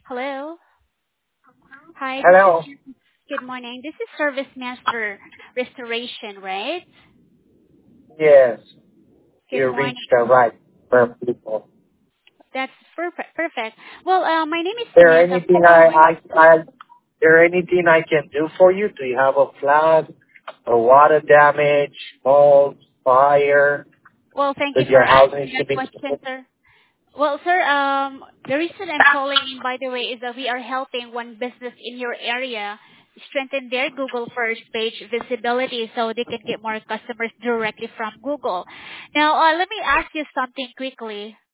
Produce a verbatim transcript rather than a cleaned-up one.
Hello. Hi, this is Hello. good morning. This is Service Master Restoration, right? Yes, Good you morning. reached the right per people. That's perfect. Perfect. Well, uh, my name is Is there Miss. I'm anything calling I, you. I, I, is there anything I can do for you? Do you have a flood, a water damage, mold, fire? Well, thank you Does for your house need answering to that be? question, sir. Well, sir, um, the reason I'm calling in, by the way, is that we are helping one business in your area strengthen their Google first page visibility so they can get more customers directly from Google. Now, uh, let me ask you something quickly.